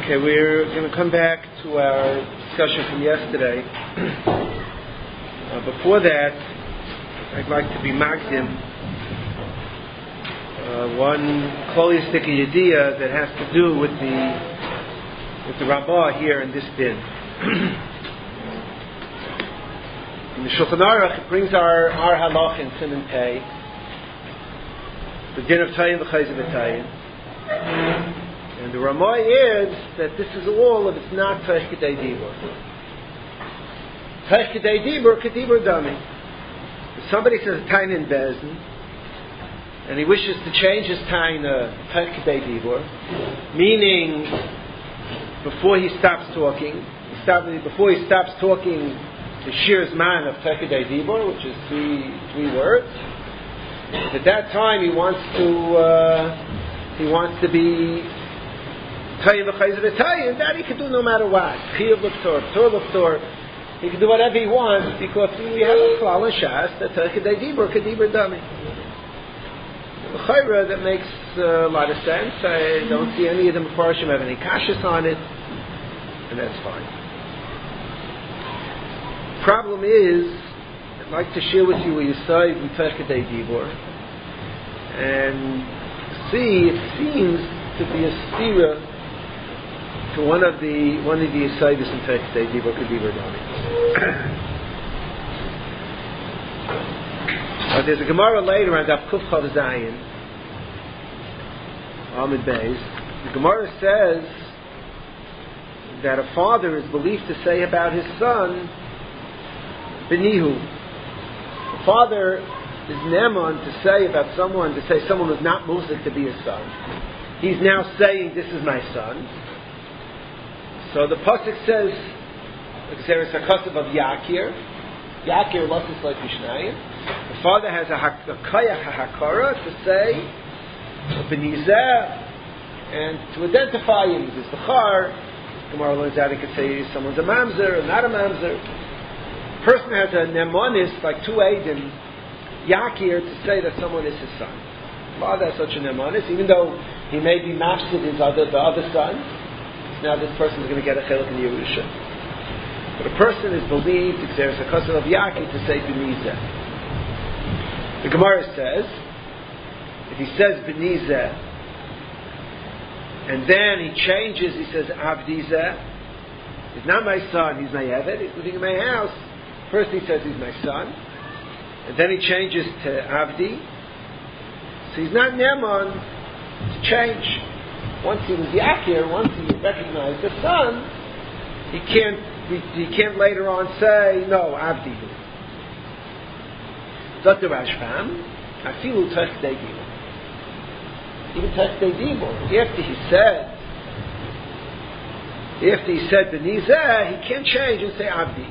Okay, we're going to come back to our discussion from yesterday. Before that, I'd like to be magdim one klolistic idea that has to do with the Rabbah here in this din. In the Shulchan Aruch, it brings our halach in Siman Pei, the din of Tayin v'chayz v'tayin. And the Ramah is that this is all, if it's not Teich K'dei Dibur. Teich K'dei Dibur, K'dibur Dami. If somebody says Tayin in Bezdin, and he wishes to change his Tayin Teich K'dei Dibur, meaning before he stops talking, the Shir's man of Teich K'dei Dibur, which is three words, at that time he wants to be Tayin v'chayz v'tayin, that he can do no matter what. Chiyuv l'ptor, ptor l'ptor. He can do whatever he wants because we have a klal in Shas that Teich K'dei Dibur, K'dibur Dami. L'chayra, that makes a lot of sense. I don't see any of the Mefarshim have any kashas on it, and that's fine. Problem is, I'd like to share with you a Yisai with Teich K'dei Dibur, and see, it seems to be a stira to one of the Yisaitis in Teich K'dei Dibur K'dibur Dami. There's a Gemara later on Daf Kuf Chav Zayin, Amid Beis. The Gemara says that a father is believed to say about his son, Benihu. The father is Neman to say about someone, to say someone who's not Musik to be his son. He's now saying, this is my son. So the pasuk says, "Xeris hakasav of Yakir." Yakir losses like Mishnayim. The father has a kayach hakara to say Benizeh, and to identify him. He's Bechar. Gemara learns out he could say someone's a mamzer or not a mamzer. A person has a nemonis, like two eidim, Yakir, to say that someone is his son. The father has such a nemonis, even though he may be mafsid the other son. Now this person is going to get a chelik in Yerusha. But a person is believed, if there's a custom of Yaki, to say Benizeh. The Gemara says, if he says Benizeh, and then he changes, he says Avdizeh, he's not my son, he's my Eved, he's living in my house. First he says he's my son, and then he changes to Avdi. So he's not Neman to change. Once he was Yakir, once he recognized the son, he can't later on say, no, Avdi. Zot the Rashbam, Afilu Teich K'dei Dibur. Even Teich K'dei Dibur, after he said Benizeh, he can't change and say Avdi.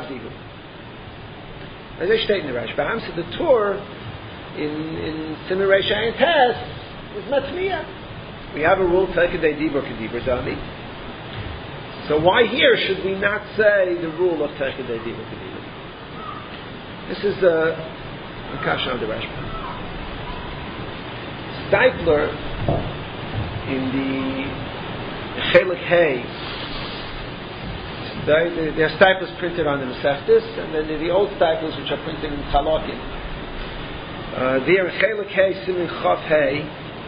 As they state in the Rashbam, so the Torah in Siman Reish Ayin Tes is Matzmiya. We have a rule, Teich K'dei Dibur K'dibur Dami. So why here should we not say the rule of Teich K'dei Dibur K'dibur? This is the Kasha of the Rashbam. Steipler, in the Chelik Hay, there are Steiplers printed on the Mesechtes, and then the old Steiplers which are printed in Chalakim. There in Chelik Hay, Siman Chav Hay,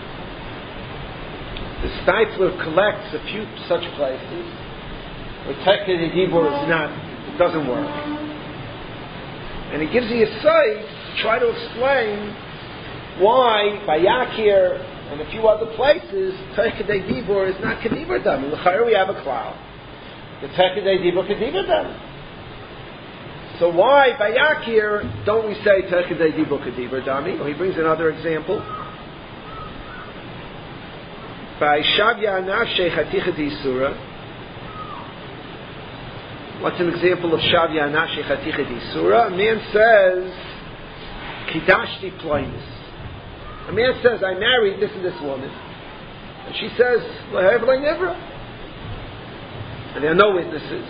the Steipler collects a few such places where Teich K'dei Dibur it doesn't work. And he gives you a site to try to explain why, by Yakir and a few other places, Teich K'dei Dibur is not K'dibur Dami. In the Chayr we have a cloud. The Teich K'dei Dibur K'dibur Dami. So why, by Yakir, don't we say Teich K'dei Dibur K'dibur Dami? Well, he brings another example. By Shavya Nafshei Chaticha D'Isura. What's an example of Shavya Nafshei Chaticha D'Isura? A man says, Kidashti Ploinus. A man says, I married this and this woman. And she says, L'hev L'nivra. And there are no witnesses.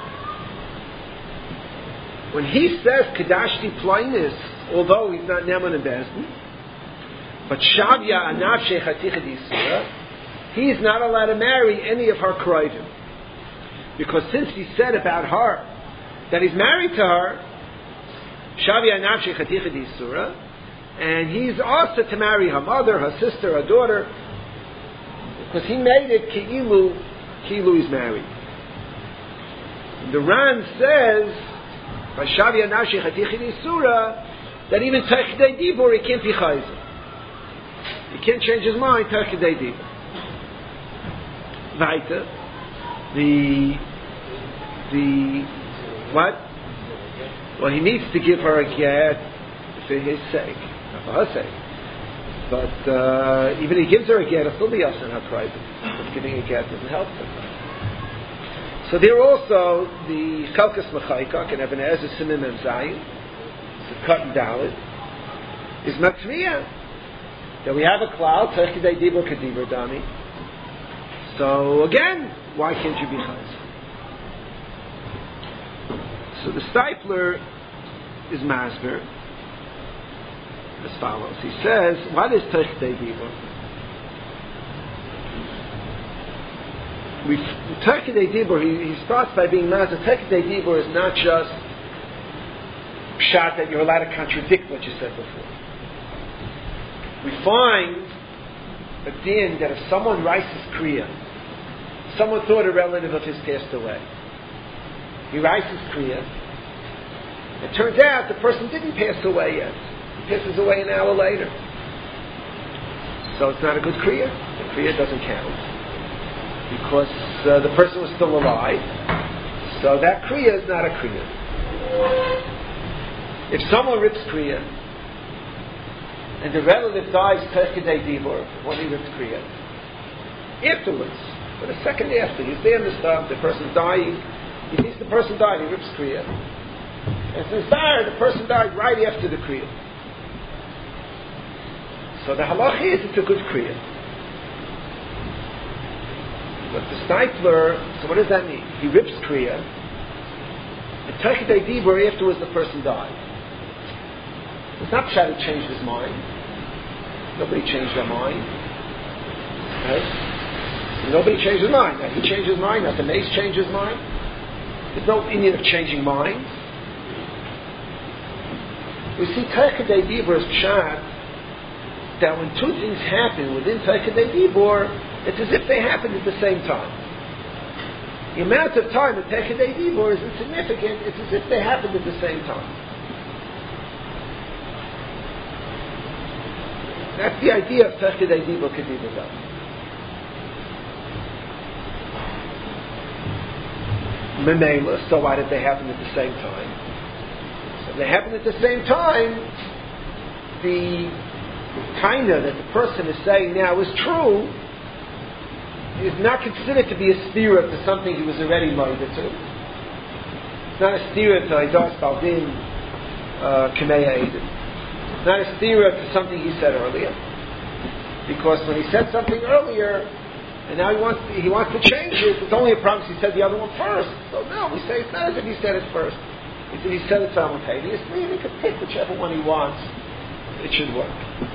When he says Kidashti Ploinus, although he's not Neman and Bezdin, but Shavya Nafshei Chaticha D'Isura, he's not allowed to marry any of her Kroivim. Because since he said about her that he's married to her, Shavia Nafshi Chaticha D'Isura, and he's also to marry her mother, her sister, her daughter, because he made it Ki'ilu he's married. The Ran says, by Shavia Nafshi Chaticha D'Isura, that even Techidei Dibur he can't be Chayzer. He can't change his mind, Techidei Dibur. Weiter, the what? Well, he needs to give her a get for his sake, not for her sake. But even if he gives her a get, it'll still be us in her private. But giving a get doesn't help them. So there also the Chalkas Mechaykak and Eben Ezer Simim and Zayin, the cut and Dalit, is Matzmiya. That we have a cloud, Techidei Dibur Kedibur Dami. So again, why can't you be Chayz? So the Steipler is Masber as follows. He says, what is Techidei Dibur? Techidei Dibur, he starts by being Masber. Techidei Dibur is not just pshat that you're allowed to contradict what you said before. We find a din that if someone writes his kriya, someone thought a relative of his passed away. He writes his kriya. It turns out the person didn't pass away yet. He passes away an hour later. So it's not a good kriya. The kriya doesn't count because the person was still alive. So that kriya is not a kriya. If someone rips kriya and the relative dies Techidei Dibur when he rips kriya, afterwards, but a second after, he's there in the stuff, the person's dying, he thinks the person died, he rips kriya. And since the person died right after the kriya. So the halach is it's a good kriya. But the Steipler, so what does that mean? He rips kriya, and Techidei Dibur afterwards the person died. It's not trying to change his mind. Nobody changed their mind. Right? Nobody changed his mind. Now he changed his mind, not the mace changed his mind. There's no Indian of changing minds. We see Techidei Dibur is pshat that when two things happen within Techidei Dibur, it's as if they happened at the same time. The amount of time that Techidei Dibur is insignificant, it's as if they happened at the same time. That's the idea of Techidei Dibur Kedibur Dami. Memela, so why did they happen at the same time? So if they happen at the same time, the kinda that the person is saying now is true is not considered to be a stira to something he was already minded to. It's not a stira to Eidos Baldin Kameya Eden. It's not a stira to something he said earlier. Because when he said something earlier, and now he wants to change it, it's only a promise he said the other one first. So no, we say it's not as if he said it first. It's if he said it simultaneously, and he could pick whichever one he wants. It should work.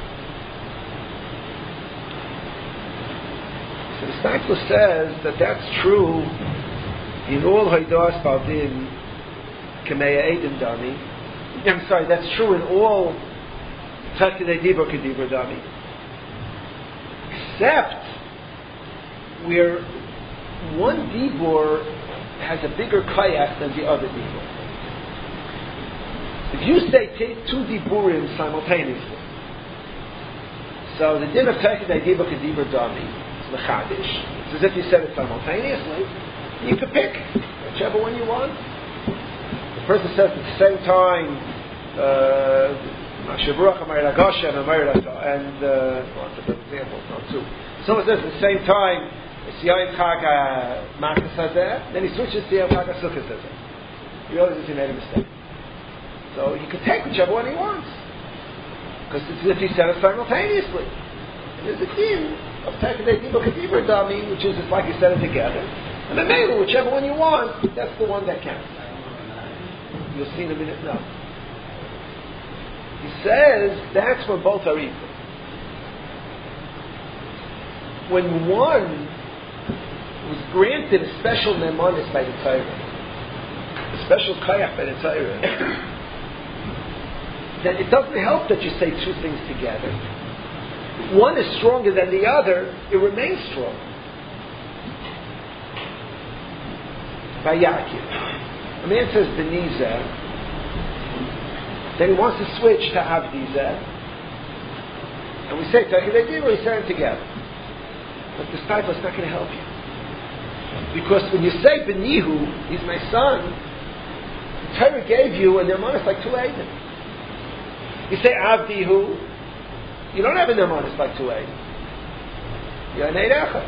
So the Steipler says that that's true in all Haidas Baldin Kameya Eden Dami. I'm sorry, that's true in all Techidei Dibur Kedibur Dami. Except where one Dibur has a bigger kayak than the other Dibur. If you say take two Diburim simultaneously, so the din of Techidei Dibur Kedibur Dami is Mechadish. It's as if you said it simultaneously. You can pick whichever one you want. The person says at the same time, and what's a good example? It's not two. Someone says at the same time, then he switches to Yom Chag HaSukkah. He realizes he made a mistake. So he could take whichever one he wants. Because it's as if he said it simultaneously. And there's a din of Techidei Dibur Kedibur Dami, which is it's like you said it together. And then maybe whichever one you want, that's the one that counts. You'll see in a minute now. He says that's when both are equal. when one was granted a special nemanis by the Torah, a special kayach by the Torah, then it doesn't help that you say two things together. If one is stronger than the other, it remains strong. Vayakir. A man says Benizah, then he wants to switch to Avdizah, and we say Takidei we say them together. But the stipler is not going to help you. Because when you say Benihu, he's my son, the Torah gave you a nemanis like two Eidim. You say Avdihu, you don't have a nemanis like two Eidim. You're an Eid Echad.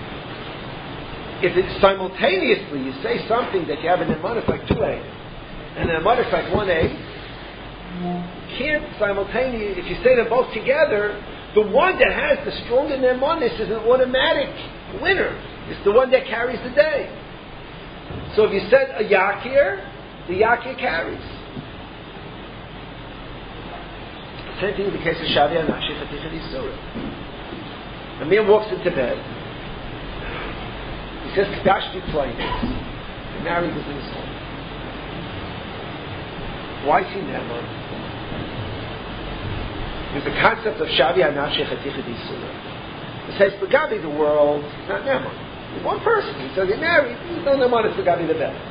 If it's simultaneously, you say something that you have a nemanis like two Eidim, and a nemanis like one Eid, you can't simultaneously, if you say them both together, the one that has the stronger nemanis is an automatic winner. It's the one that carries the day. So if you said a yakir, the yakir carries. Same thing in the case of Shavi Anashi Chatichad Yisura. A man walks into bed. He says Kadash B'Tlaim. The married was in his home. Why is he neman? There's the concept of Shavi Anashi Chatichad Yisura. It says Begabi the world is not neman. One person. He says, you're married. There's no nemanis for Gabi the best.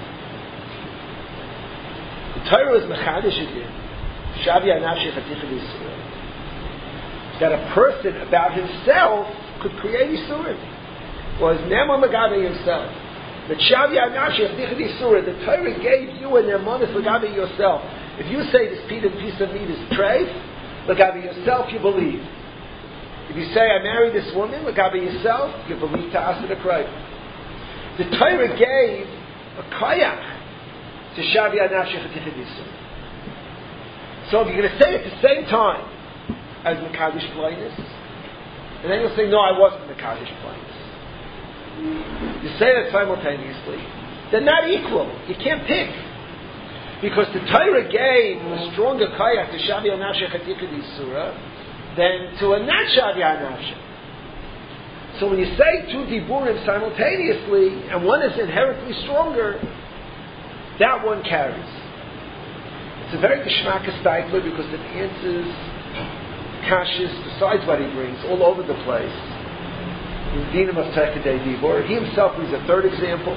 The Torah is mechadish again. Shavi Anashi Chatichad Yisura. That a person about himself could create Yisurim. Was neman Gabi himself. The Shavi Anashi Chatichad Yisura, the Torah gave you a nemanis for Gabi yourself. If you say this piece of meat is treif, Gabi yourself you believe. If you say, I married this woman, Lagabi yourself, you believe to Asa the Christ. The Torah gave a kayach to Shavi Anashi Chatichad Yisura. So if you're going to say it at the same time as Mekadosh blindness, and then you'll say, no, I wasn't Mekadosh blindness. You say that simultaneously, they're not equal. You can't pick. Because the Torah gave a stronger kayach to Shavi Anashi Chatichad Yisura than to a not Shavi Anashi. So when you say two Diburim simultaneously, and one is inherently stronger, that one carries. It's a very Geshmaka Steipler because it answers kashis besides what he brings all over the place. In Dinam of Tekadei Dibur, he himself is a third example.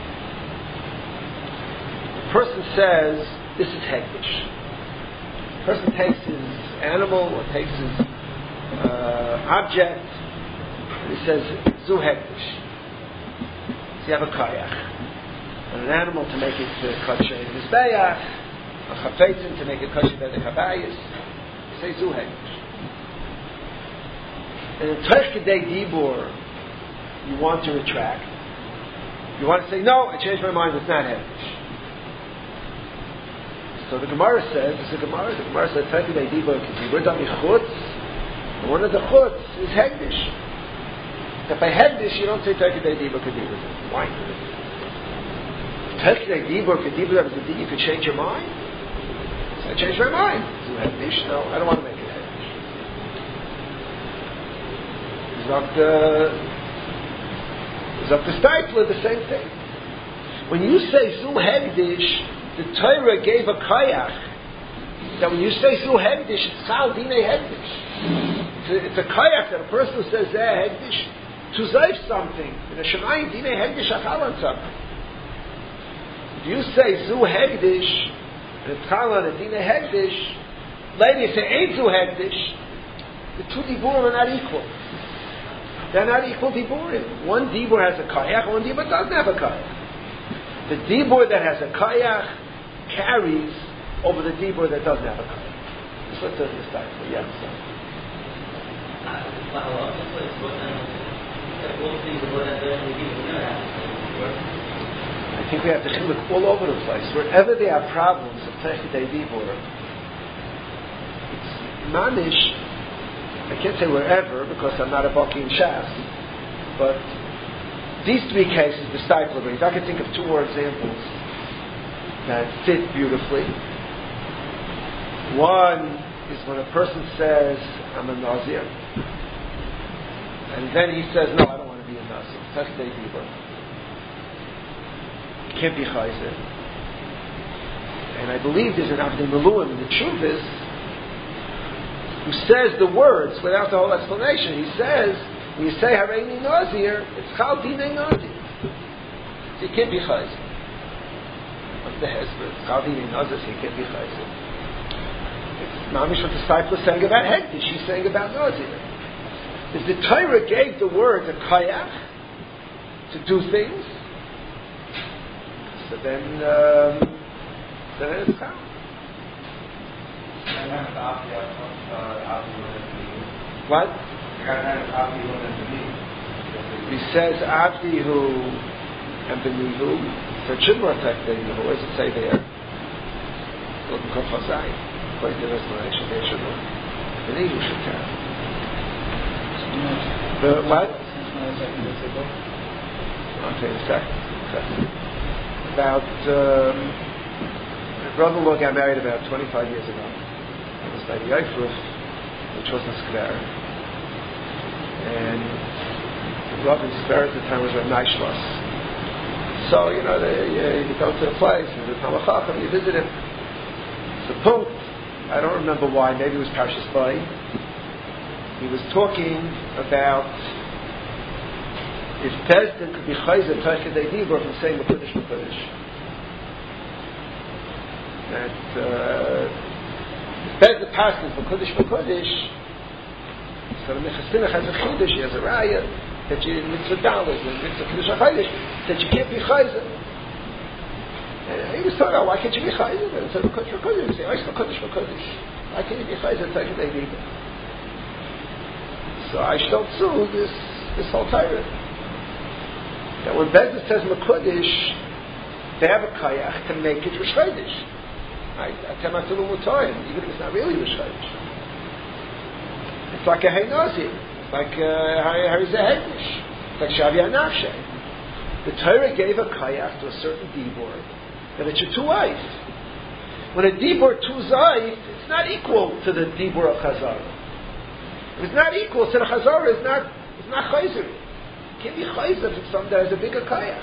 The person says, this is Hektish. The person takes his animal or takes his object and he says, Zu Hektish. So you have a kayach. And an animal to make it kosher in his bayach, a chafetzin to make it kosher by the kabayis. You say Zu Hektish. And in Tekadei Dibur, you want to retract. You want to say, no, I changed my mind, it's not Hektish. So the Gemara says, the Gemara says, Tekadei Dibur Kedibur Dami Chutz, and one of the Chutz is Hektish. That by Hektish you don't say Tekadei Dibur Kedibur. Why? Tekadei Dibur Kedibur, that was the thing you could change your mind? So I changed my mind. Do Hektish? No, I don't want to make it Hektish. Dr. Steipler, the same thing. When you say Zu Hektish, the Torah gave a kayach that when you say Zu Hektish, it's Chal Dinei Hektish. It's a kayach that a person who says Zeh Hektish to zayf something. In a Shemayim Dinei Hektish Achal on something. If you say Zu Hektish and it's Chal on a Dinei Hektish, later you say Ain't Zu Hektish, the two Diburim are not equal. They're not equal Diburim. One Dibur has a kayach, one Dibur doesn't have a kayach. The Dibur that has a kayach carries over the Dibur that doesn't have a kayach. Just let's take this time. Yeah, so. I think we have to look all over the place. Wherever there are problems of Tekadei Dibur, it's manish. I can't say wherever because I'm not a Baki in Shas, but these three cases, the Steipler brings, I can think of two more examples that fit beautifully. One is when a person says, I'm a Nazir. and then he says, no, I don't want to be a Nasi. Tachdei Dibur. Can't be Chayzer. And I believe there's an Avnei Miluim in the Chuvas who says the words without the whole explanation. He says, when you say Hareini Nazir, it's Chal Dinei Nazir. So you can't be Chayzer. What's the Hesper? It's Chal Dinei Nazir, so you can't be Chayzer. It's Mamish what the disciple is saying about Hektish. She's saying about Nazir. If the Torah gave the word a Kayach to do things, so then it's Chal. What? He says Abdihu and Benihu. So it should more affect Benihu. What does it say there? Look at Kofazai. According to the explanation, there should more. Benihu should count. But what? I'll tell you in a second. About my brother-in-law got married about 25 years ago. It was by the Eifruf, which was in Skver. And the Rav in Skver at the time was Rav Neishlas. So, you go to the place, and the Talmud Chacham, you visit him. So, punkt, I don't remember why, maybe it was Parshas Bay. He was talking about if Bezdin could be Chayzer Tachidei Dibur from saying the Kodesh B'Kodesh. That if Bezdin passes the Kodesh B'Kodesh, so the Mechastinach has a Chidush, he has a Raya, that you mitzvah Dalet, and mitzvah Kodesh HaChayish, that you can't be Chayzer. And he was talking about, why can't you be Chayzer? And he said, Kodesh B'Kodesh, he said, why is the Kodesh B'Kodesh? Why can't you be Chayzer Tachidei Dibur? So I shall sue this whole Torah. That when Bezdin says Mekudesh, they have a Kayach to make it Rosh Chodesh. I tell my Tulu Mutoyim, even if it's not really Rosh Chodesh. It's like a Heinazi. It's like Harizeh Hektish. It's like Shavi HaNafshe. The Torah gave a Kayach to a certain Dibur that it should two eyes. When a Dibur two eyes, it's not equal to the Dibur of Chazar. If it's not equal to the Chazar, it's not Chayzer. It can't be Chayzer if it's something that has a bigger Kayach.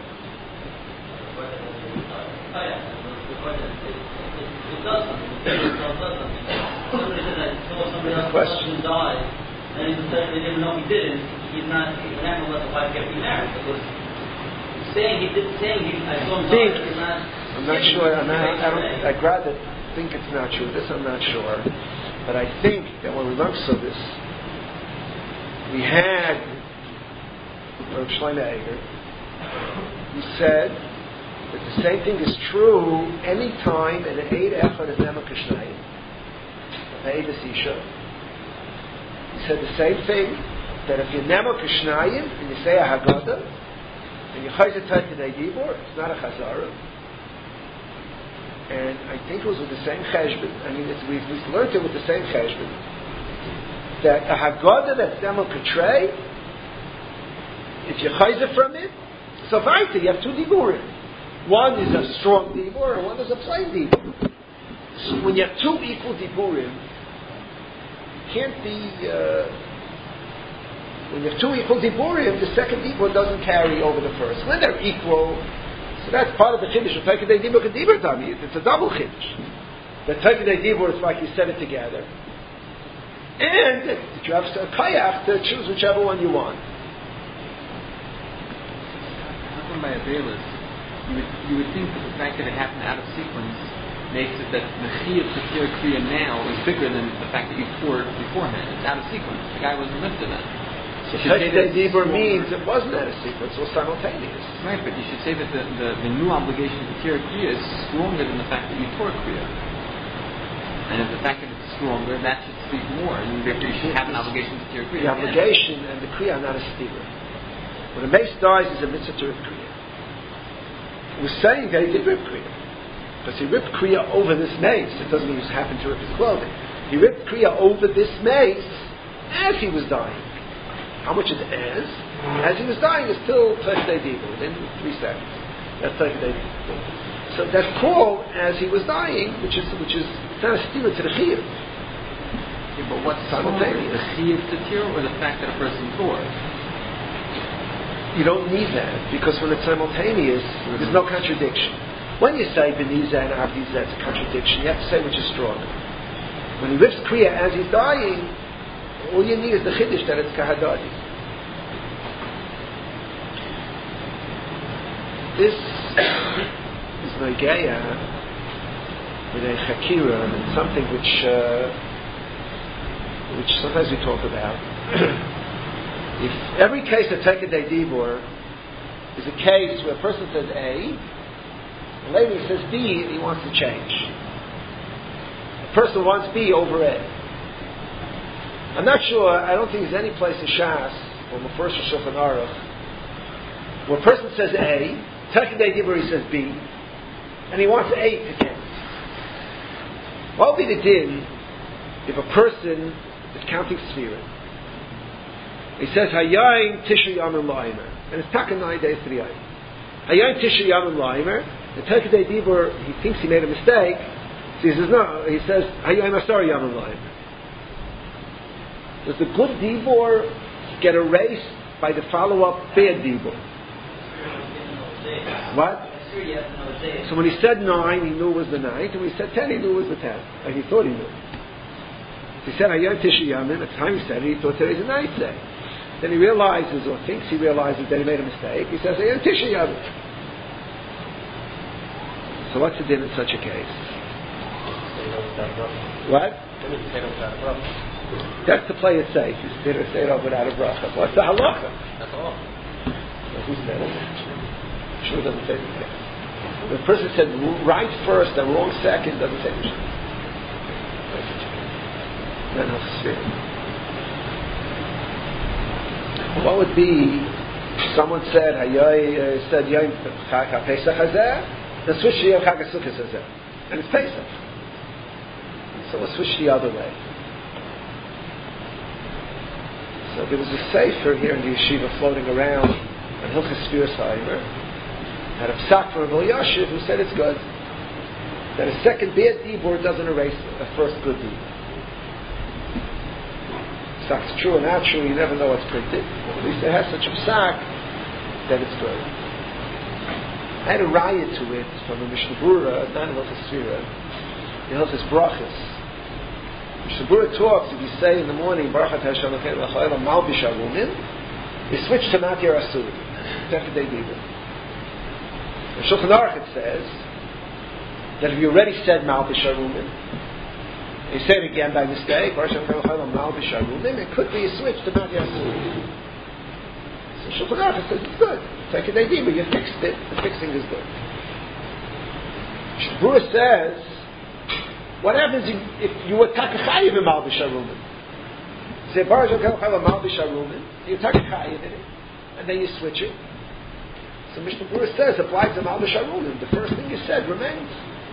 It doesn't. Somebody said that somebody else's husband died, and they didn't know he didn't. He's not going to let the wife get remarried because saying he didn't. I saw him die. I'm not sure. I'd rather think it's not true. This I'm not sure, but I think that when we learned this, we had Rav Shlomo Eiger, who said that the same thing is true any time an Eid Echad is Nemak Hashnayim, an Eid Isha. He said the same thing, that if you're Nemak Hashnayim and you say a Haggadah and you Chayzer Tachidei Dibur, it's not a Chazara. And I think it was with the same Cheshbon. I mean, we've learned it with the same Cheshbon, that a Haggadah that's Nemak Katrei, if you Chayzer from it, so Vaita, you have two Diburim. One is a strong Dibur and one is a plain Dibur. So when you have two equal Diburim, can't be when you have two equal Diburim, the second Dibur doesn't carry over the first. When they're equal, so that's part of the Chiddush of Tachidei Dibur Kedibur Tami. It's a double Chiddush. The Tachidei Dibur is like you said it together, and that you have a Kayach to choose whichever one you want. How come by a bailiff? You would think that the fact that it happened out of sequence makes it that the Chiyuv to Kir Kriya now is bigger than the fact that you poured beforehand. It's out of sequence. The guy wasn't lifted then. So Tachidei Dibur means it wasn't out of sequence, it was simultaneous. Right, but you should say that the new obligation to Kir Kriya is stronger than the fact that you tore Kriya. And if the fact that it's stronger, that should speak more, and therefore you should have an obligation to Kir Kriya. The obligation and the Kriya are not a stira. When a mace dies, is a mitzvah to rip Kriya. We're saying that he did rip Kriya. Because he ripped Kriya over this mace. It doesn't mean he just happened to rip his clothing. He ripped Kriya over this mace as he was dying. How much is as? As he was dying is still Tachidei Dibur, within 3 seconds. That's Tachidei Dibur. So that's called as he was dying, which is it's not a stira to the Chiyuv. Yeah, but what's simultaneous? The chiyuv to tear or the fact that a person tore? You don't need that, because when it's simultaneous, there's no contradiction. When you say Beniza and Avdiza, it's a contradiction. You have to say which is stronger. When he lifts Kriya as he's dying, all you need is the Chiddush that it's Kahadadi. This is Noigeya with a Chakira, and it's something which sometimes we talk about. If every case of Tekadei Dibur is a case where a person says A, and later he says B, and he wants to change. The person wants B over A. I'm not sure, I don't think there's any place in Shas, or Mefurish or Shulchan Aruch, where a person says A, Tekadei Dibur he says B, and he wants A to count. What would be the din if a person is counting Sfirim? He says, Hayayin Tisha Yamim La'imer. And it's taken 9 days to the Yom. Hayayin Tisha Yamim La'imer. The Tekadei Dibur, he thinks he made a mistake. So he says, no. He says, Hayayin Asar Yamim La'imer. Does the good Dibur get erased by the follow-up bad Dibur? What? So when he said 9, he knew it was the 9th. And when he said 10, he knew it was the 10th. Like he thought he knew. He said, Hayayin Tisha Yamim. At the time he said it, he thought today's the 9th day. Then he realizes, or thinks he realizes, that he made a mistake. He says, Tisha Yavim. So what's the din in such a case? What? That's to play it safe. You say it over without a bracha. What's the halacha? That's all. Who said it? Sure doesn't say it. The person said right first and wrong second, doesn't say it. Then he'll spit. What would be if someone said Yom Chag HaPesach Hazeh, then switch to Yom Chag HaSukkos Hazeh, and it's Pesach. So we'll switch the other way. So there was a sefer here in the yeshiva floating around on Hilchos Sfiras Ha'omer, had a psak from Rav Elyashiv who said it's good, that a second bad dibur doesn't erase a first good dibur. It's true or not true, you never know what's printed. At least it has such a psak that it's good. I had a riot to it from a Mishnah Berurah, not in Hilchos Sfira, in Hilchos Brachos. Mishnah Berurah talks, if you say in the morning, Baruch Atah Hashem Elokeinu Melech Haolam Malbish Harumin, you switch to Matir Asuri, Tekadei Dibur. In Shulchan Aruch it says that if you already said Malbish Harumin, you say it again by mistake, it could be a switch to Mati Asuri. So Shulchan Aruch says it's good. Tekadei Dibur, you fixed it, the fixing is good. Berurah says, what happens if you were Takachayiv in Malbish Harumin? You say, Baruch Hashem Malbish Harumin, you Takachayiv in it, and then you switch it. So Mishnah Berurah says, applies to Malbish Harumin, the first thing you said remains.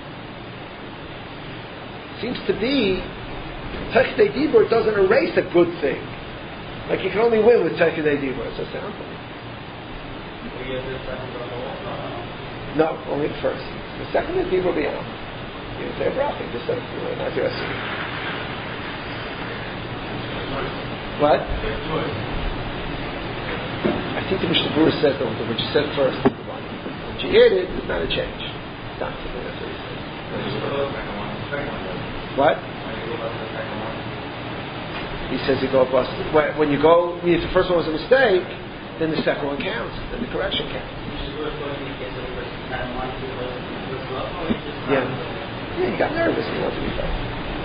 Seems to be Tekadei Dibur doesn't erase a good thing. Like you can only win with Tekadei Dibur. It's a sound thing. No, only the first. The second is Dibur B'Yam. You say a bracha, just say not your essay. What? I think the Mishnah Berurah said that what you said first is the one. When you hear it, it's not a change. It's not something that's what he said. What? He says you go bust. When you go, if the first one was a mistake, then the second one counts. Then the correction counts. Yeah, he got nervous. He wanted to be fair.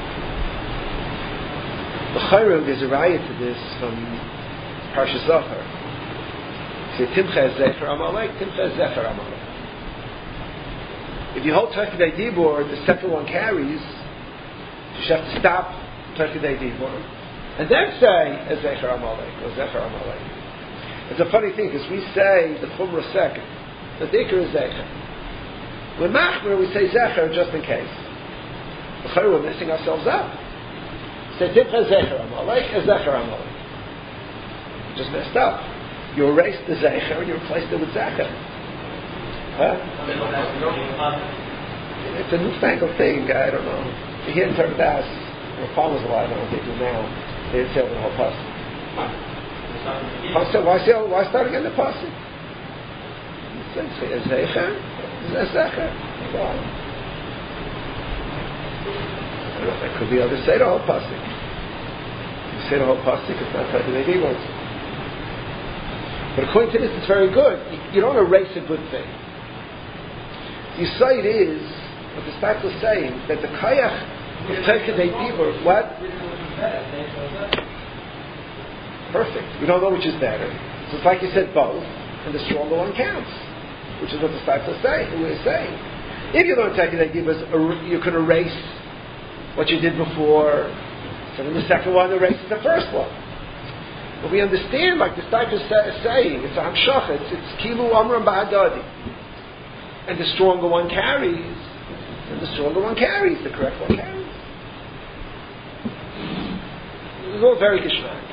The Chayrug is a riot to this from Parshas Zachar. He said, Timcha Zecher Amalek, Timcha Zecher Amalek. If you hold Tekadei Dibur, the second one carries. You should have to stop Tekadei Dibur and then say Zecher Amalek or Zecher Amalek. It's a funny thing because we say the Chumrah second, the Dikr is Zecher. When Machmer we say Zecher just in case. We're messing ourselves up. Say Timcha Zecher Amalek or Zecher Amalek. You just messed up. You erased the Zecher and you replaced it with Zecher. Huh? It's a newfangled thing, I don't know. You hear in Torah Das, When farmers alive, I don't know what they do now. They didn't say over the whole pasuk. Why start again the pasuk? It's Zecher. Why? I don't know, there could be others say the whole pasuk. You say the whole pasuk, it's not Taicha Dibur. But according to this, it's very good. You don't erase a good thing. The Yisayid is what the Spat was saying, that the Kayach of Taicha Dibur, what? Perfect. We don't know which is better. So it's like you said, both, and the stronger one counts, which is what the Spat was saying. We're saying, if you don't Taicha Dibur, you can erase what you did before, so then the second one erases the first one. But we understand, like the Spat is saying, it's a Hamshach, it's Kilu Amram Ba'adadi. And the stronger one carries, the correct one carries. It's all very geschmack.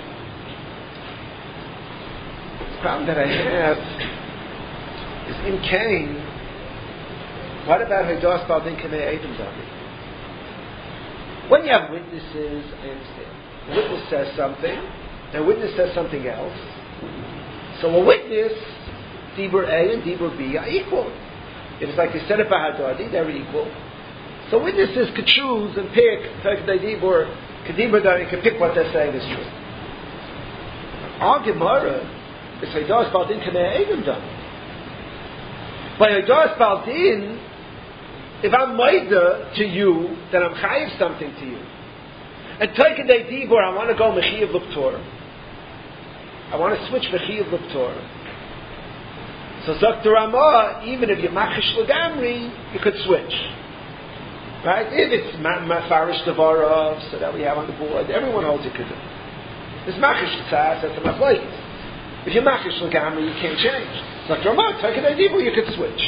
The problem that I have is in Cain, what about Haidas Baldin Kanei Eidim Dami? When you have witnesses, I understand. A witness says something, and a witness says something else. So a witness, Dibur A and Dibur B are equal. If it's like they said it by Hadadi, they're equal. So witnesses could choose and pick, Kedibur can pick what they're saying is true. Our Gemara is Haidas Baldin Kanei Eidim Dami. By Haidas Baldin, if I'm Maida to you, then I'm Chayiv something to you. And Taicha Dibur, I want to go Mechiyav L'Ptor. I want to switch Mechiyav L'Ptor. So Dr. Ramah, even if you're Machish L'Gamri, you could switch. Right? If it's Mafarish Devarov, so that we have on the board, everyone holds you could do. It's Machish Tzas, that's a Machlokes. If you're Machish L'Gamri, you can't change. Dr. Ramah, Taicha Dibur, you could switch.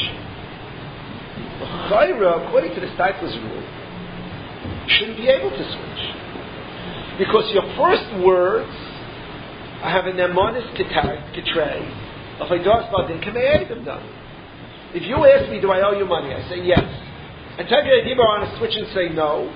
According to the Steipler's rule, you shouldn't be able to switch. Because your first words have an emonis ketray of Haidas Baldin Kanei Eidim Dami. If you ask me, do I owe you money? I say yes. And Taicha Dibur, I want to switch and say no.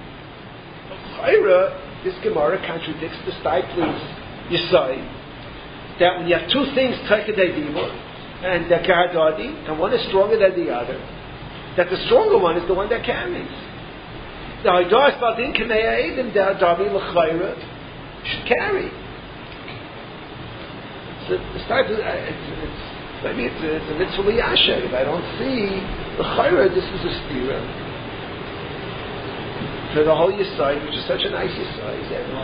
This Gemara contradicts the Steipler's Yisai that when you have two things, Taicha Dibur and the Kahadadi, and one is stronger than the other, that the stronger one is the one that carries. The Haidas Baldin Kanei Eidim Dami L'Chayra should carry. So the Steipler, maybe it's a mitzvah liyasher. If I don't see L'Chayra, this is a stira for the whole Yisai, which is such a nice Yisai.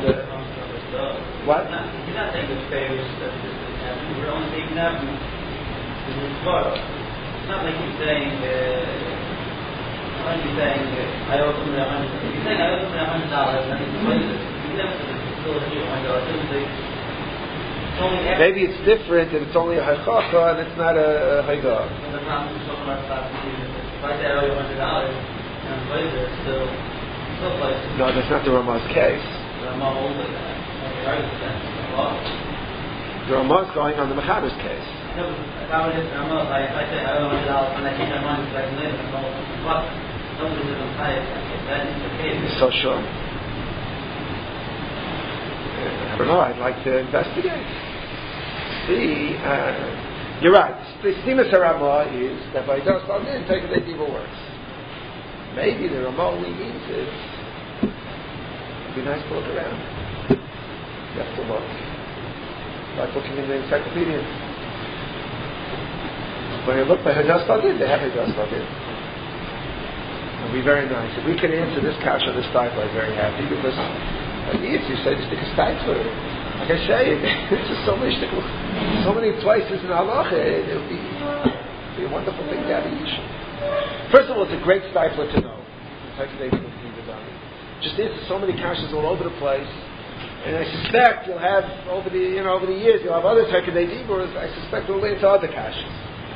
What? You're not saying the favors that we're only taking out from the Mitzvah. It's not like you're saying, I owe somebody $100. If you're saying I owe somebody $100, then it's pointless. You never still owe $100. Maybe it's different if it's only a Hachacha and it's not a Haidah. If I say I owe you $100, and later it's still pointless. No, that's not the Ramah's case. The Ramah holds like that. The Ramah's going on the Mechaber's case. No, if I say I owe $100 and I take that money so I can live and all fuck, somebody doesn't pay it. That is the case. So sure. I don't know. I'd like to investigate. See, you're right. The Stimus HaRamah is that by Haidas Baldin, Taicha Dibur works. Maybe the Ramah only means is it'd be nice to look around. You have to look. Like looking in the encyclopedia. When you look by Haidas Baldin, they have Haidas Baldin. It'll be very nice. If we can answer this kasha, this Steipler, I'm very happy because you say this because Steipler. Like I say, it's just so many places in halacha. It would be a wonderful thing to have each. First of all, it's a great Steipler to know. Just answer so many kashas all over the place. And I suspect you'll have over the years you'll have other Taicha Dibur. I suspect we'll answer other kashas.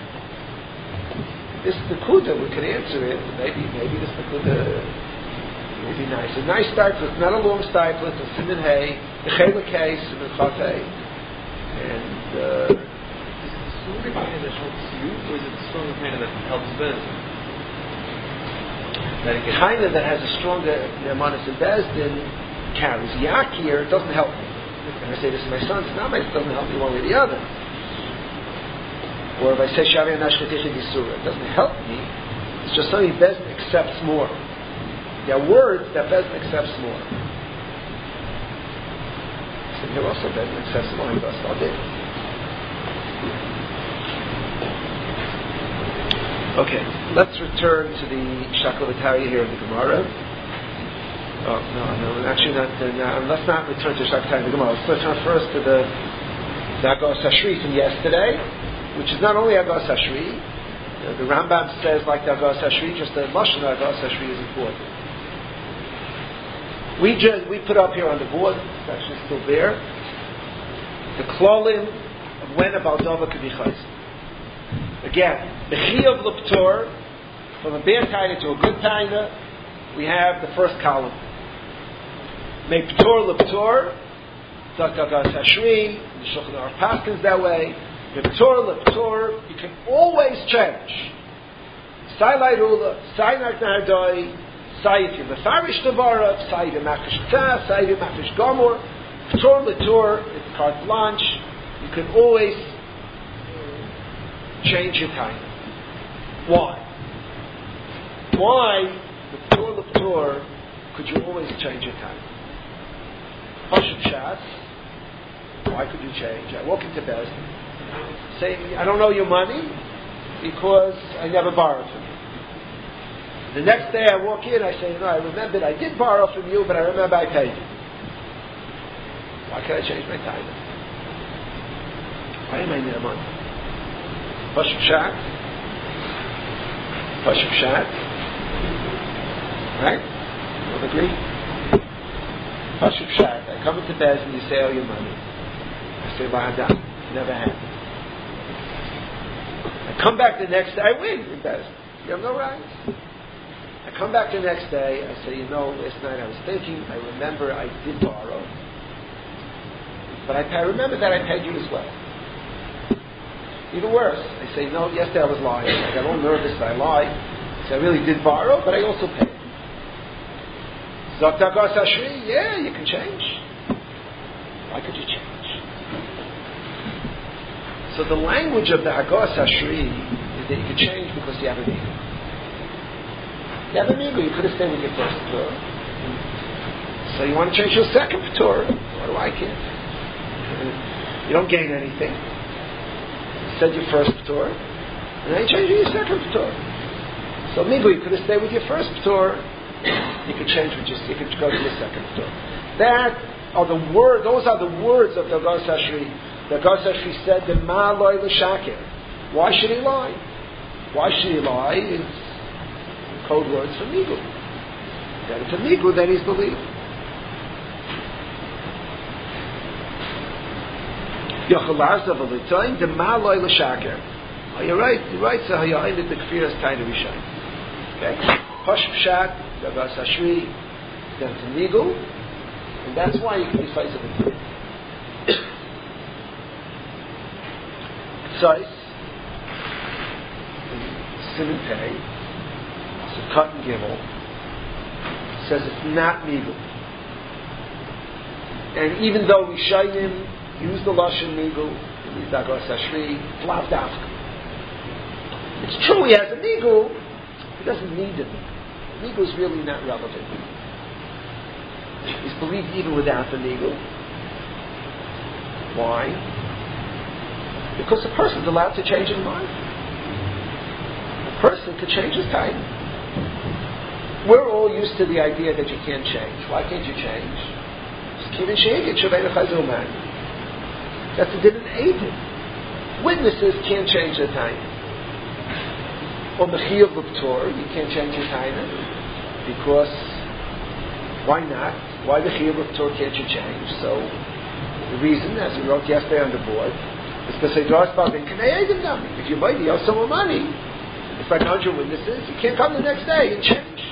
This Nakuda, we can answer it. Maybe this Nakuda would be nice. A nice Steipler. It's not a long Steipler. It's a Siman Hay, the Chelek Hay, Siman Chav Hay, and. Is it the stronger hand that helps you, or is it the stronger hand that helps them? Taina that has a stronger nemanis in Bezdin carries. Yakir doesn't help me. If I say this to my son, it doesn't help me one way or the other. Or if I say Shavi Anashkatich Yisura, it doesn't help me. It's just something Bezdin accepts more. There are words that Bezdin accepts more. So here also Bezdin accepts more. He goes, all day. Okay, let's return to the Shakavatari here in the Gemara. Oh, no, actually not. Let's not return to Shakavatari in the Gemara. Let's return first to the Agos Hashri from yesterday, which is not only Agos Hashri. The Rambam says, like the Agos Hashri, just the Lashon Agos Hashri is important. We put up here on the board, it's actually still there, the Klolim of when a Baldova could be Chayz. Again, the Chiyuv L'Ptor, from a bad taina to a good taina, we have the first column. Make Ptor L'Ptor, Dr. Agos Hashri, the Shulchan Aruch Paskins that way. The Ptor L'Ptor, you can always change. Sai Lairula, Sai Nardoi, Sai if you're Mefarish Tavara, Sai if you're Mafish Ktah, Sai if you're Mafish Gomor. Ptor L'Ptor, it's carte blanche. You can always change your time. Why? With Ptor L'Ptor, could you always change your time? Pashut Shas, why could you change? I walk into Bez, say, I don't owe you money because I never borrowed from you. The next day I walk in, I say, I remembered I did borrow from you, but I remember I paid you. Why can't I change my time? Why am I near money? Pashut Shat. Right? You all agree? Pashut Shat. I come into Bez and you say, your money. I say, Bahadam. Never happened. I come back the next day, I win in Bez. You have no rights. I come back the next day, I say, last night I was thinking, I remember I did borrow. But I remember that I paid you as well. Even worse, I say, yesterday I was lying. I got all nervous, I lied. I say, I really did borrow, but I also paid. Zot Agos Hashri, yeah, you can change. Why could you change? So the language of the Agos Hashri is that you can change because you have a need. You have a need, you could have stayed with your first Torah. So you want to change your second Torah. What do I care? You don't gain anything. You said your first Torah, and now you're changing your second Torah. So Migu, you could have stayed with your first Torah. You could change you could go to your second Torah. Those are the words of the Agos Hashri. The Agos Hashri said, "The ma loy l'shaker." Why should he lie? Why should he lie? It's code words for Migu. That it's a Migu that he's believed. Yochalarza v'litoin the ma loy l'shaker. Oh, you're right. So hayayin the kfiras taina rishon. Okay. Pashut Shat, the Agos Hashri, then to Migu, and that's why you can be decisive with it. Tzais, Simon Pei, so Cut and Gimel, says it's not Migu. And even though Rishayim use the Lashon Migu, the Agos Hashri, Lav Dafka. It's true he has a Migu, he doesn't need it. Migu is really not relevant. He's believed even without the Migu. Why? Because a person's allowed to change his mind. A person could change his time. We're all used to the idea that you can't change. Why can't you change? That's a didn't aid it. Witnesses can't change their time. On the Chiyuv L'Ptor, you can't change your taina because why not? Why the Chiyuv L'Ptor can't you change? So the reason, as we wrote yesterday on the board, is because if you buy you owe someone money, it's like 100 witnesses, you can't come the next day and change.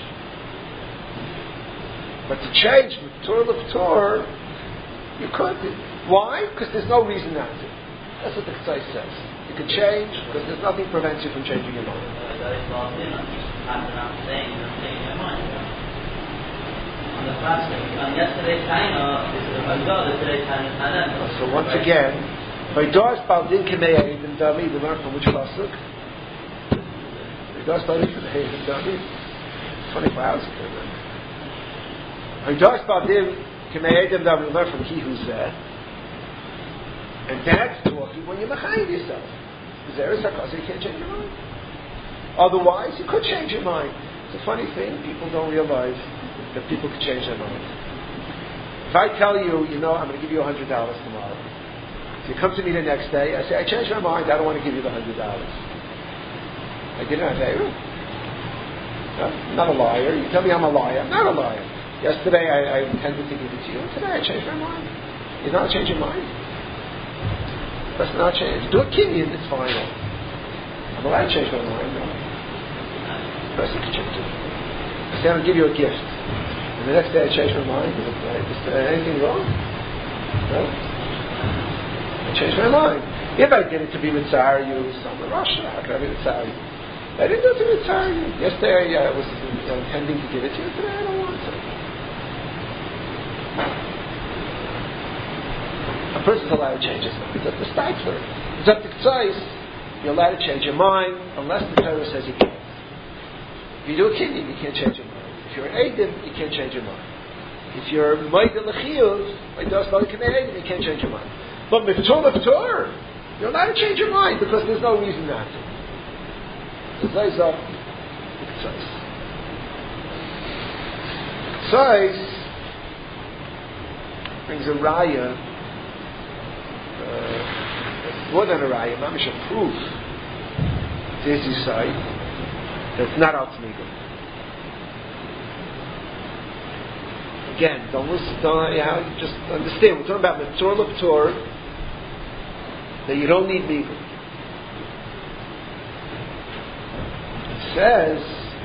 But to change Ptor L'Ptor, you could. Why? Because there's no reason not to. That's what the Ksai says. You can change because there's nothing prevents you from changing your mind. So once again, by Doris Baldin Kamei Eidim Dami, we learn from which pasuk? By Doris Baldin Kamei Eidim Dami, 24 hours ago. By Doris Baldin Kamei Eidim Dami, we learn from He Who's There. And that's talking when you're machayim yourself. There is because you can't change your mind. Otherwise, you could change your mind. It's a funny thing. People don't realize that people can change their minds. If I tell you, I'm going to give you $100 tomorrow. If you come to me the next day, I say, I changed my mind. I don't want to give you the $100. I didn't have Avery. I'm not a liar. You tell me I'm a liar. I'm not a liar. Yesterday I intended to give it to you. Today I changed my mind. You don't change your mind. That's not change. Do a kinyan, it's final. I'm allowed to change my mind. No. The person can change it. I say, I'm going to give you a gift. And the next day I change my mind. Is there anything wrong? No? I changed my mind. If I did it to be mitzvah you, so I'm a Russia. How can I be mitzvah you? I didn't do it to be mitzvah you. Yesterday I was intending to give it to you. Today I don't want to. A person's allowed to change his mind. It's up to Steitler. It's up to Tzais. You're allowed to change your mind unless the Torah says you can't. If you do a kinyan, you can't change your mind. If you're an Eidim, you can't change your mind. If you're Moed L'chiyuv, like Dos Bali Kamei Eidim, you can't change your mind. But Miftor, you're allowed to change your mind because there's no reason not to. So Tzais up, Tzais. Tzais brings a raya. More than a raya, mamish a proof to his side that it's not out legal. Again, just understand. We're talking about Metzor L'Ptor, that you don't need legal. It says,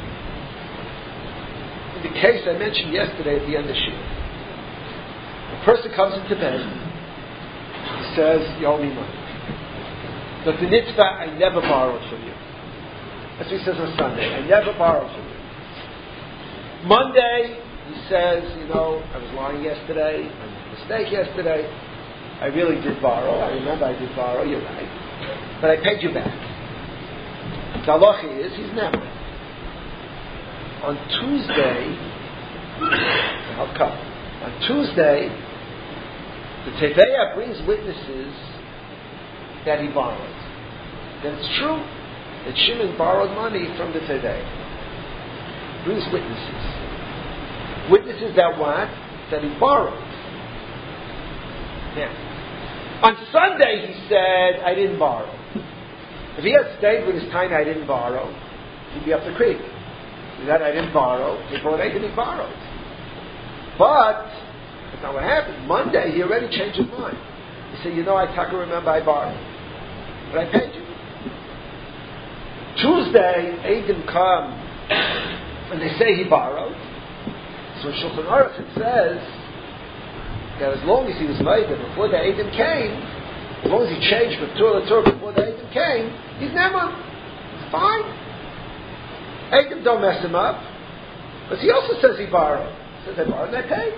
in the case I mentioned yesterday at the end of Shir, a person comes into bed, he says, you owe me money. But the mitzvah, I never borrowed from you. That's what he says on Sunday. I never borrowed from you. Monday, he says, I was lying yesterday. I made a mistake yesterday. I really did borrow. I remember I did borrow. You're right. But I paid you back. The halacha is, he's never. On Tuesday, I'll come. On Tuesday, the Teveya brings witnesses that he borrowed. Then it's true that Shimon borrowed money from the Teveya. Brings witnesses. Witnesses that what? That he borrowed. Now, on Sunday he said, I didn't borrow. If he had stayed with his time, I didn't borrow, he'd be up the creek. He said, I didn't borrow. He bought eight and he borrowed. But that's not what happened. Monday he already changed his mind. He said, I remember I borrowed. But I paid you. Tuesday, Eidim come and they say he borrowed. So in Shulchan Aruch it says that as long as he was made before the Eidim came, as long as he changed from Torah to Torah before the Eidim came, he's never. It's fine. Eidim don't mess him up. But he also says he borrowed. He says I borrowed and I paid.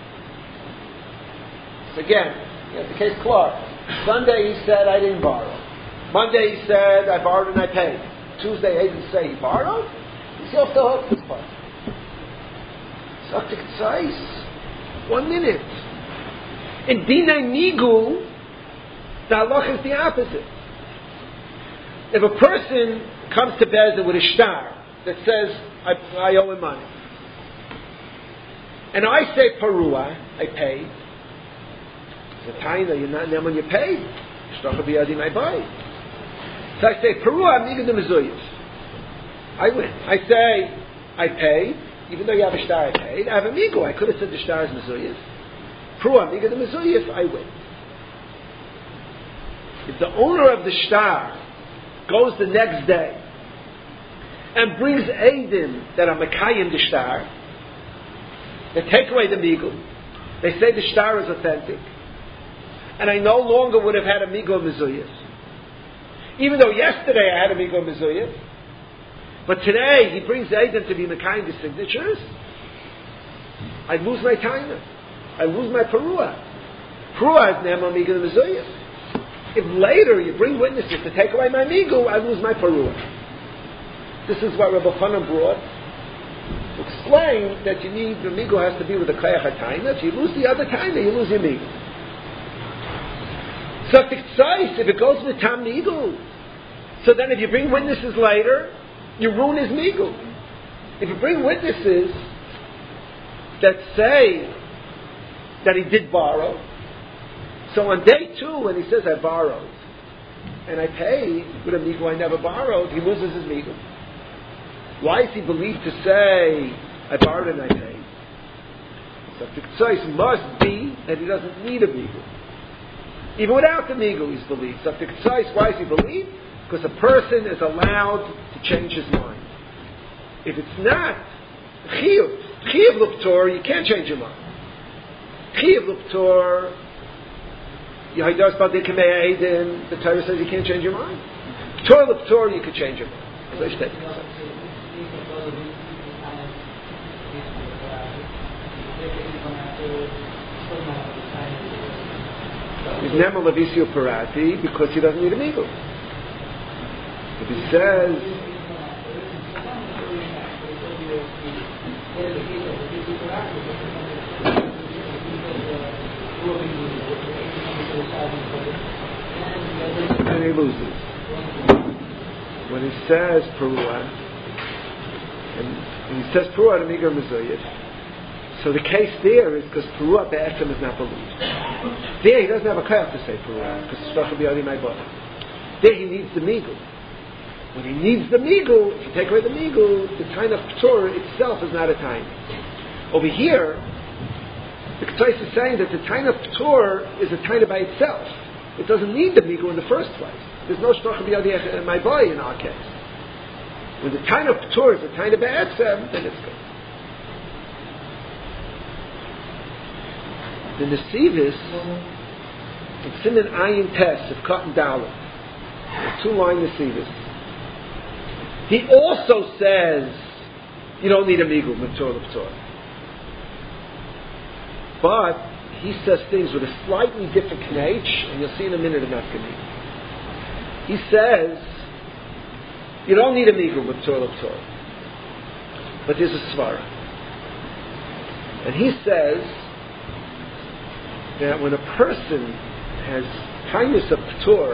So again, the case Clark. Sunday he said I didn't borrow. Monday he said I borrowed and I paid. Tuesday he didn't say he borrowed. He's off the hook this part. Saktik Tzais. 1 minute. In Dinay Nigu, the halach is the opposite. If a person comes to Bezdin with a shtar that says I owe him money, and I say Parua, I paid. The time that you're not them when you paid. So I say, Peru, I'm eager to Mezuyas. I win. I say, I paid, even though you have a star, I paid. I have a migo. I could have said the star is Mezuyas. Peru, I'm eager to Mezuyas, I win. If the owner of the star goes the next day and brings Eidim that are Mekayim the star, they take away the migo, they say the star is authentic, and I no longer would have had a migo mezuyas. Even though yesterday I had a Migo Mezuyah, but today he brings the Eidim to be Mekayim the signatures, I lose my Taina. I lose my Perua. Perua is Nema Migo Mezuyah. If later you bring witnesses to take away my Migo, I lose my Perua. This is what Rabbi Chanan brought to explain that you need, the Migo has to be with the Kayach HaTaina. If you lose the other Taina, you lose your Migo. So if it goes with Tam Migo, so then if you bring witnesses later, you ruin his Migo. If you bring witnesses that say that he did borrow, so on day 2 when he says I borrowed and I paid with a Migo I never borrowed, he loses his Migo. Why is he believed to say I borrowed and I paid? So the Ktsois must be that he doesn't need a Migo. Even without the Migo he's believed. So the Ktsois, why is he believed? Because a person is allowed to change his mind. If it's not Chiyuv Luptor, you can't change your mind. Chiyuv Luptor, Yehidas Badikimei Eidim, the Torah says you can't change your mind. Torah Luptor, you can change your mind. So I say. He's Nema Levisio Parati because he doesn't need a Migo. If he says and he loses. When he says Perua, and he says Perua to Migo Mezuyah, so the case there is because Perua Be'etzem is not believed. There he doesn't have a kayach to say Perua, because it's Shachar B'yadi My Bottom. There he needs the Migo. When he needs the Migo, if you take away the Migo, the time of Torah itself is not a time. Over here, the Ketzos is saying that the time of Torah is a time by itself. It doesn't need the Migo in the first place. There's no Shachar B'yadi My Boy in our case. When the time of Torah is a time by Etzem, then it's good. The Nesivis, in Siman Ayin Tes of Cotton Dalet, 2-line Nesivis, he also says you don't need a Migo Mitzvah L'Ptor. But he says things with a slightly different knach, and you'll see in a minute in Afghani. He says you don't need a Migo Mitzvah L'Ptor. But there's a Svara. And he says that when a person has kindness of P'tor,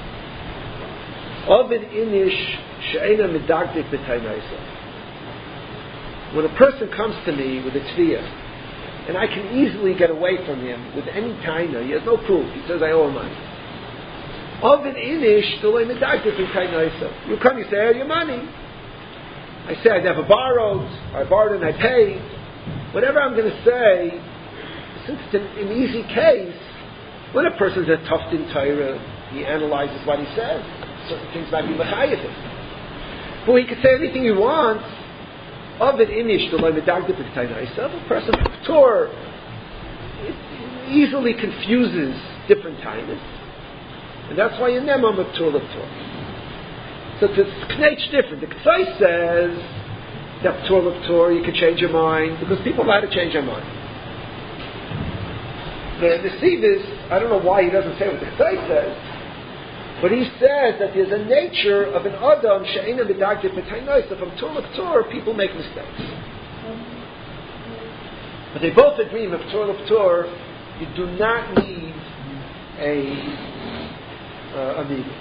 Ovid Inish She'ena Medagdik B'Taynaisa. When a person comes to me with a Tviyah, and I can easily get away from him with any Taina, he has no proof, he says I owe him money. Ovid Inish She'ena Medagdik B'Taynaisa. You come, you say I owe you money. I say I never borrowed, I borrowed and I paid. Whatever I'm going to say, since it's an easy case, when a person's a tough in Torah, he analyzes what he says. Certain things might be mechayev. But he could say anything he wants. Of it inish the medagdik b'taynaisa. A person of Torah easily confuses different times, and that's why you nema of Torah. So it's knach different. The Ketzos says that Torah you can change your mind because people know how to change their mind. The Sivis, I don't know why he doesn't say what the Ketzos says, but he says that there's a nature of an Adam she'ena medagdik b'taynaisa. From Torah people make mistakes. But they both agree with Torah you do not need a Migo.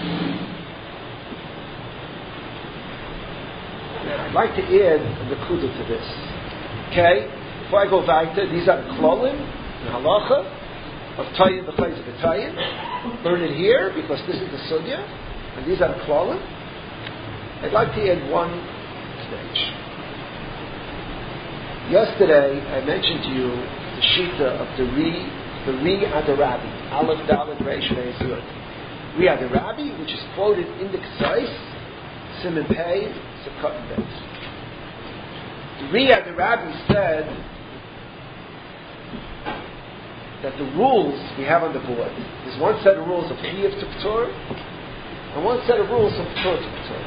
Now, I'd like to add a nekuda to this. Okay? Before I go weiter, these are the klolim, the halacha of tayin b'chayz of tayin. Learn it here because this is the sugya, and these are the klolim. I'd like to add one stage. Yesterday, I mentioned to you the shita of the Ri Adarabi, Aleph Dalet Reish Beis Yud. Ri Adarabi, which is quoted in the Ketzos, Siman Pei, Sukkot and Beis. The Ri Adarabi said that the rules we have on the board, there's one set of rules of Chiyuv to P'tor, and one set of rules from Torah to Torah.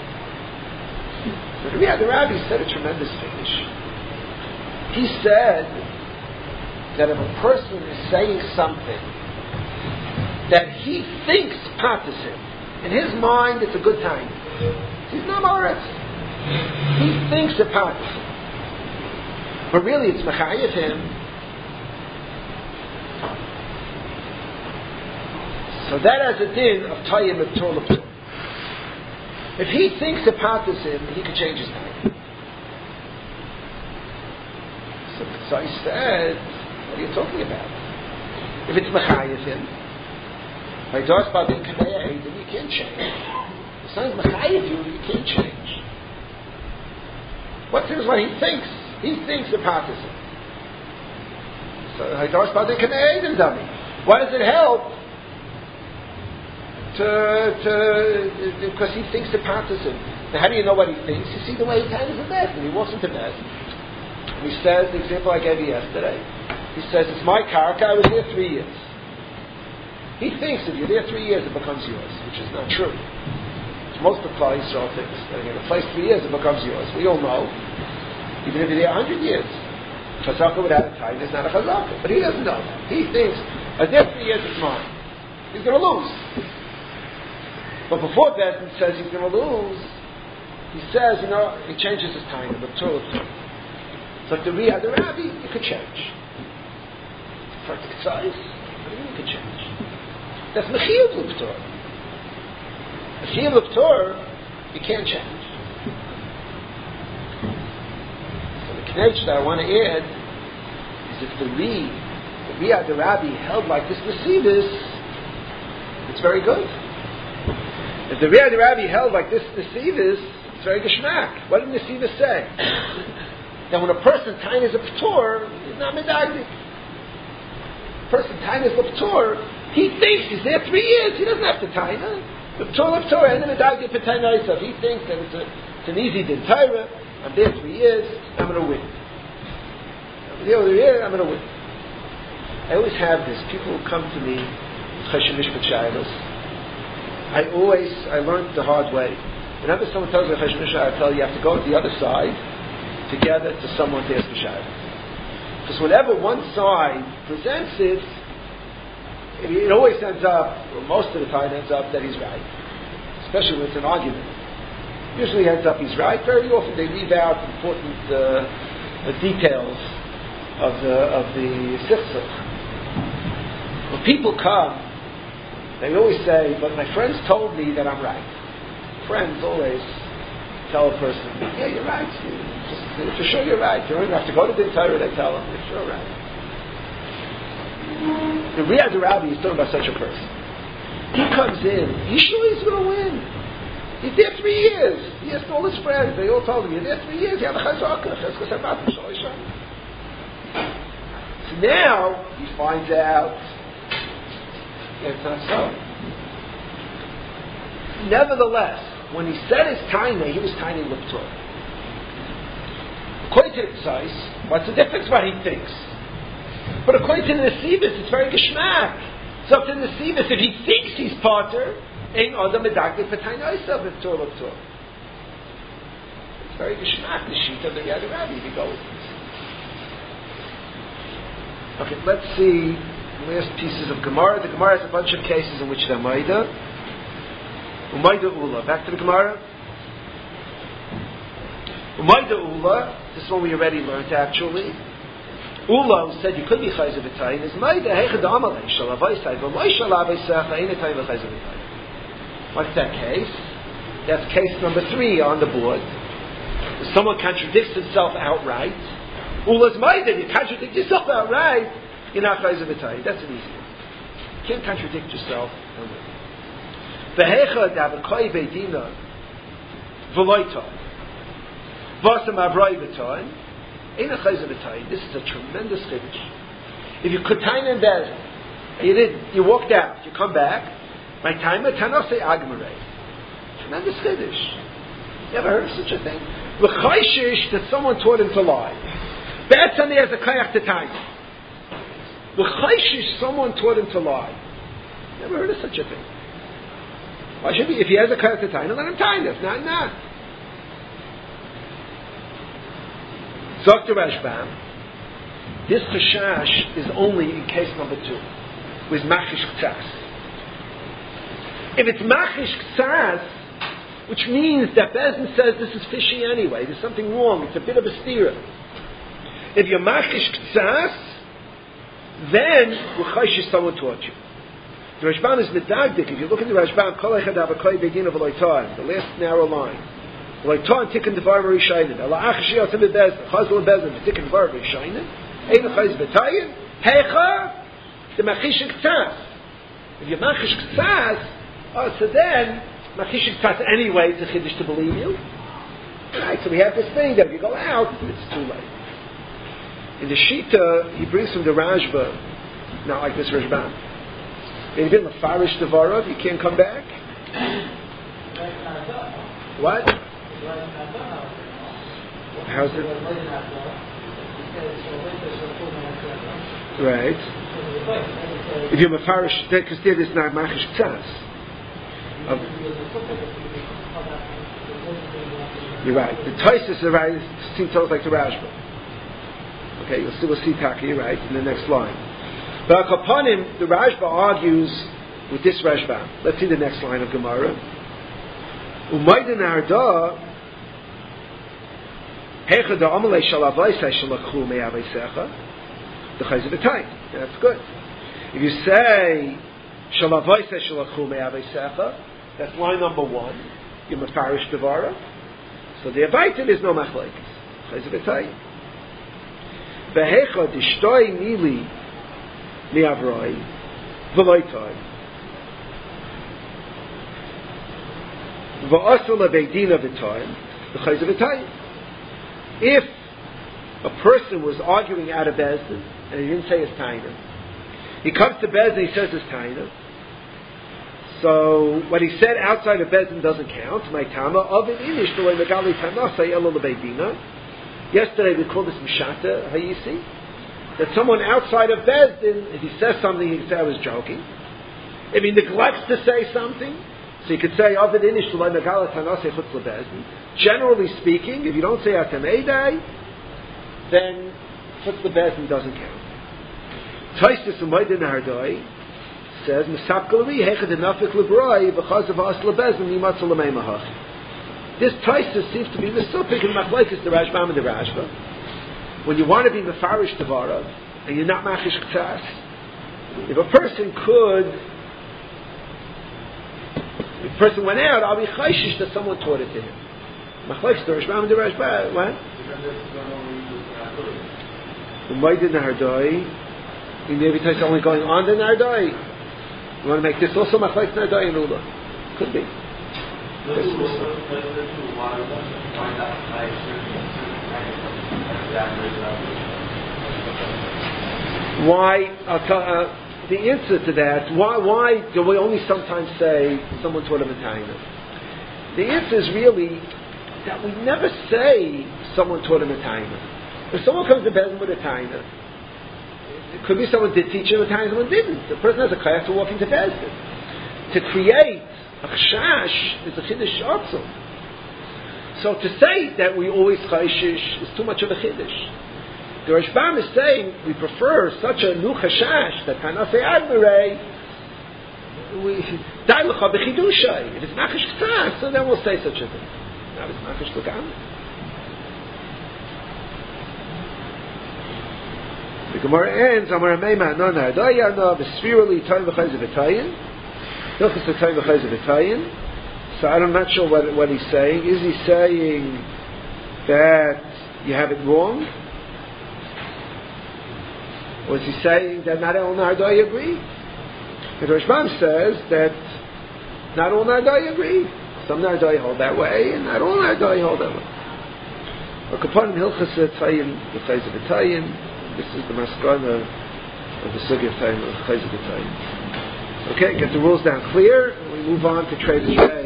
But the Rabbi said a tremendous finish. He said that if a person is saying something that he thinks patas him, in his mind it's a good time, he's not Moritz. He thinks it patas him. But really it's mechayev him. So that has a din of Tayyim of Torah. If he thinks it patas him, he can change his mind. So he said, what are you talking about? If it's mechayev him, by Dars Badin Kanei, then you can't change. If something's mechayev you can't change. What is what he thinks? He thinks it patas him. So by Dars Badin Kanei, then dummy. Why does it help? Because he thinks it patas him. Now, how do you know what he thinks? You see the way he handles the bed when he walks into bed. And he says, the example I gave you yesterday, he says, it's my karka, I was there 3 years. He thinks if you're there 3 years, it becomes yours, which is not true. Most of the Klal Yisrael thinks that in a place 3 years, it becomes yours. We all know, even if you're there 100 years, chazaka without a time is not a chazaka. But he doesn't know that. He thinks, I was there 3 years, it's mine. He's going to lose. But before Bezdin says he's going to lose, he says, he changes his time. But so if the Rabbi, you could change. For the size, you could change. That's Mechiyah L'Ptor. Mechiyah L'Ptor, you can't change. So the Knech that I want to add is if the Rabbi held like this Nesivis, it's very good. If the Rabbi held like this Nesivis, it's very geschmack. What did Nesivis say? That when a person time is a P'tor, he's not medagdik. A person time is a P'tor, he thinks he's there 3 years, he doesn't have to time. The P'tor, and the medagdik P'tay Naisav, he thinks that it's an easy din Torah, I'm there 3 years, I'm going to win. I'm there 3 years, I'm going to win. I always have this, people who come to me with Chesed Mishpat Shailos. I learned the hard way. Whenever someone tells me Chesed Mishpat, I tell you have to go to the other side together to someone to ask for Shailos. Because whenever one side presents it, it always ends up, or most of the time ends up that he's right. Especially when it's an argument. Usually ends up he's right. Very often they leave out important details of the sichsuk. When people come, they always say, but my friends told me that I'm right. Friends always tell a person, yeah, you're right. For sure you're right. You don't even have to go to the Torah, they tell them, you're sure right. The Rabbi is talking about such a person. He comes in, he's sure he's going to win. He's there 3 years. He asked all his friends, they all told him, you're there 3 years, you have a chazaka. So now, he finds out, it's not so. Nevertheless, when he said his tiny, he was tiny l'ptor. According to the Tzais, what's the difference what he thinks? But according to the Nesivus, it's very geschmack. So to the Nesivus, if he thinks he's potter, ain't adam medagdik p'tainaisav l'ptor l'ptor. It's very geschmack, the sheet of the Yad Rabbi, if you go with this. Okay, let's see last pieces of Gemara. The Gemara has a bunch of cases in which they're Maida. Umayda Ula. Back to the Gemara. Umayda Ula. This one we already learned actually. Ula, who said you could be Chayzer B'tayin, is Maida Heichad Amalei Shalavayisai V'Loi Shalavayisach Ein Etayim V'Chayzer B'tayin. What's that case? That's case number 3 on the board. If someone contradicts himself outright, Ula's Maida, you contradict yourself outright, you're not Chayzer B'tayin. That's an easy one. You can't contradict yourself and win. V'heichad Avakoi Beidina V'Loi Tayin V'Asam Avroi B'tayin. This is a tremendous chiddush. If you could time in bed, you walked out, you come back, my time at Tanase Agmarei. Tremendous chiddush. You ever heard of such a thing? L'chayshish that someone taught him to lie. Bad Sunday has a kayak to time. L'chayshish someone taught him to lie. You ever heard of such a thing? Why should he? If he has a koyach to taina, let him taina. If not. Dr. Rashbam, this chashash is only in case number 2, with machish ktsas. If it's machish ktsas, which means that Bezdin says this is fishy anyway, there's something wrong, it's a bit of a stira. If you're machish ktsas, then Ruchayshish someone taught you. The Rashbam is medagdik. If you look at the Rashbam, Kol Echad Avakoy Begin of Aloytoim, the last narrow line. Aloytoim Tikkun Devar Rishaynin. Allah Achashi Yotzim Bezdin. Chazal Bezdin. Tikkun Devar Rishaynin. Ein Chayz Betayin. Heicha. The Machish Ktsas. If you're Machish Ktsas, so then Machish Ktsas anyway. It's a chiddush to believe you. Right. So we have this thing that if you go out, it's too late. In the Shita, he brings from the Rashba, not like this Rashbam. If you've been Mefarish Devarov, you can't come back. What? How's it? Right. If you're Mefarish, because there is not Machish Ktsas. You're right. The Taisus seem to like the Rashba. Okay, we'll see Taki, right, in the next line. But upon him, the Rashba argues with this Rashba. Let's see the next line of Gemara. Umayden Arda Hecha da Amalei Shalavaisai Shalakhu Me'avaisecha the Chayz of the Time. That's good. If you say Shalavaisai Shalakhu Me'avaisecha, that's line number 1. You're Mefarish Devara. So the Avaitin is no Machlekes. Chayz of the Time. Vehecha dishtoi nili miavroi v'loitoi v'asel lebeidina v'toim v'chayz v'toim. If a person was arguing out of Bezdin and he didn't say his taina, he comes to Bezdin, he says his taina. So what he said outside of Bezdin doesn't count. My tama of it inish the way megali tanasay elo lebeidina. Yesterday we called this Mishata Hayisi. That someone outside of Bezdin, if he says something, he can say, I was joking. If he neglects to say something, so you could say, generally speaking, if you don't say Atamedai, then Chutz Bezdin doesn't count. Taisus Umaydin Hardoi says, this Taisus seems to be Mesupik and Machlekes, the Rashbam and the Rashba. When you want to be Mefarish Devarav, and you're not Machish Ktsas, if a person went out, I'll be Chayshish that someone taught it to him. Machlekes, the Rashbam and the Rashba, what? Umaydin Nardoi, you maybe Taisus only going on the Nardoi. You want to make this also Machlekes Nardoi and Ula? Could be. Why? The answer to that. Why do we only sometimes say someone taught him a taina? The answer is really that we never say someone taught him a taina. If someone comes to Bezdin with a taina, it could be someone did teach him a taina, someone didn't. The person has a class to walk into Bezdin. To create a chashash is a chiddush also. So to say that we always chayshish is too much of a chiddush. The Rashbam is saying we prefer such a new chashash that kanasei admirei. We dai lecha b'chidushay. If it's machish ktsas, so then we'll say such a thing. Now it's machish l'gam. The Gemara ends. Amar meima non ardaya no b'sfirali time v'chayz v'tayin. Hilchos v'tayin v'chayz v'tayin. So I'm not sure what he's saying. Is he saying that you have it wrong? Or is he saying that not all Nardai agree? The Rashbam says that not all Nardai agree. Some Nardai hold that way, and not all Nardai hold that way. Upon Hilchos V'tayin, the Chayz V'tayin, this is the Maskana of the Sugi of Tayin, of Chayz V'tayin. Okay, get the rules down clear, and we move on to Trade Shrei.